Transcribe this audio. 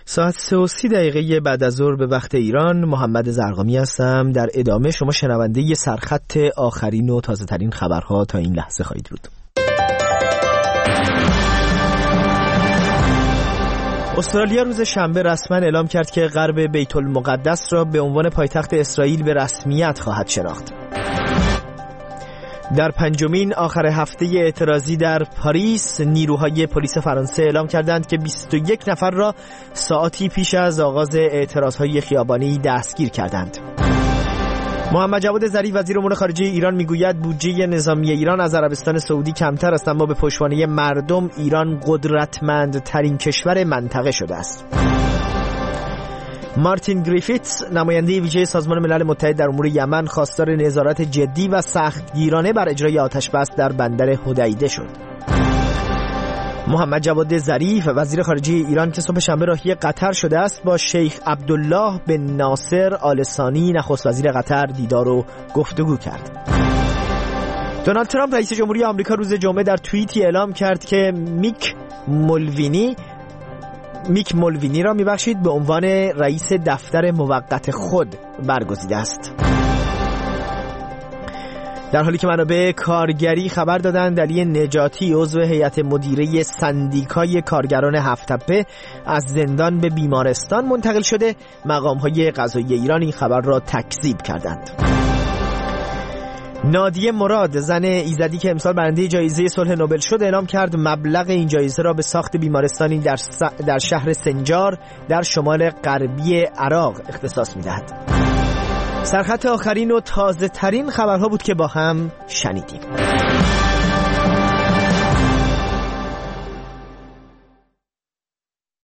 ساعت 3:30 بعد از ظهر به وقت ایران. محمد زرقامی هستم. در ادامه شما شنونده ی سرخط آخرین و تازه ترین خبرها تا این لحظه خواهید بود. استرالیا روز شنبه رسما اعلام کرد که غرب بیت المقدس را به عنوان پایتخت اسرائیل به رسمیت خواهد شناخت. در پنجمین آخر هفته اعتراضی در پاریس، نیروهای پلیس فرانسه اعلام کردند که 21 نفر را ساعتی پیش از آغاز اعتراضهای خیابانی دستگیر کردند. محمد جواد ظریف وزیر امور خارجه ایران میگوید بودجه نظامی ایران از عربستان سعودی کمتر است، اما به پشتوانه مردم ایران قدرتمندترین کشور منطقه شده است. مارتین گریفیتس، نماینده ویژه سازمان ملل متحد در امور یمن، خواستار نظارت جدی و سختگیرانه بر اجرای آتش‌بس در بندر حدیده شد. محمد جواد ظریف وزیر خارجه ایران که صبح شنبه راهی قطر شده است، با شیخ عبدالله بن ناصر آل ثانی نخست وزیر قطر دیدار و گفتگو کرد. دونالد ترامپ رئیس جمهوری آمریکا روز جمعه در توییتی اعلام کرد که میک مولوینی را به عنوان رئیس دفتر موقت خود برگزیده است. در حالی که منابع کارگری خبر دادند علی نجاتی، عضو هیئت مدیره سندیکای کارگران هفت‌تپه، از زندان به بیمارستان منتقل شده، مقام‌های قضایی ایران این خبر را تکذیب کردند. نادیه مراد، زن ایزدی که امسال برنده جایزه صلح نوبل شد، اعلام کرد مبلغ این جایزه را به ساخت بیمارستانی در شهر سنجار در شمال غربی عراق اختصاص می‌دهد. سرخط آخرین و تازه ترین خبرها بود که با هم شنیدیم.